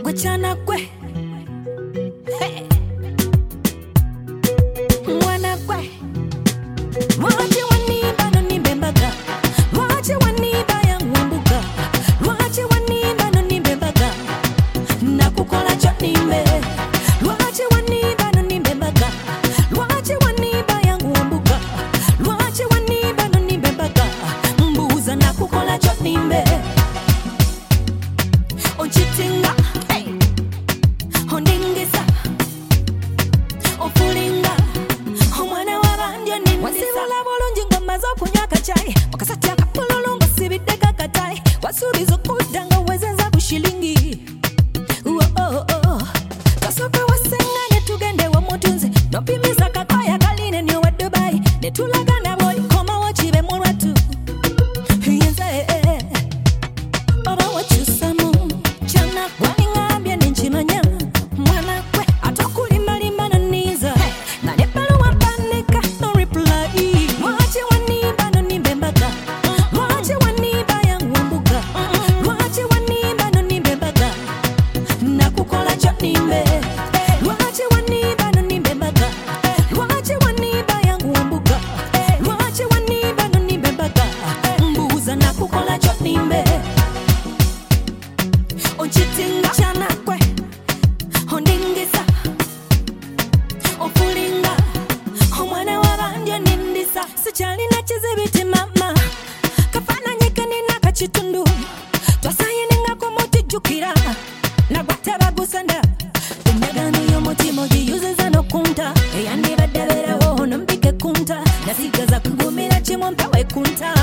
Wachana kwe hey. Mwana kwe Mwache waniba no nibembaga Mwache waniba ya mwembuga Mwache waniba no nibembaga Nakukola chonime Mwache waniba no nibembaga Mwache waniba ya mwembuga Mwache waniba no nibembaga Mbuza nakukola chonime Onchitinga hey. Ondingisa Ofulinga Omwana wabandio nindisa Wasibula bulungi ngoma z'okunywa chai Wakasatya kapululu ng'osibidde kakatai Wasuubiza okudda nga wezenza ku shilingi Kasooke wasengane tugende wamutunzi Nopimiza kakaya kaline ni wa Dubai Netulagana bw'olikomawo kibe mu lwatu Yenze Oba wakyusamu Chana walingambye nenchimanya Mwana kwe atokulimbalima noniza Na nebbaluwa mpandika no reply Mwache waniba no nibembaga Mwache waniba ya mwembuga Mwache waniba no nibembaga Nakukola chonime Mwache waniba no nibembaga Mwache waniba ya mwembuga Mwache waniba no nibembaga Mbuza nakukola chonime Onchitinga chana kwe Ondingisa Ofulinga Omwana wabandio nindisa Sikyalina kizibiti mama Kafananyike nina kakitundu Twasayininga mutijjukira Nagwatte bagusanda Endagaano y'omutima ogiyuziza n'okunta Eyandibadde abeerawo n'ompike kunta Nasigaza kugumira kimu mpewe kunta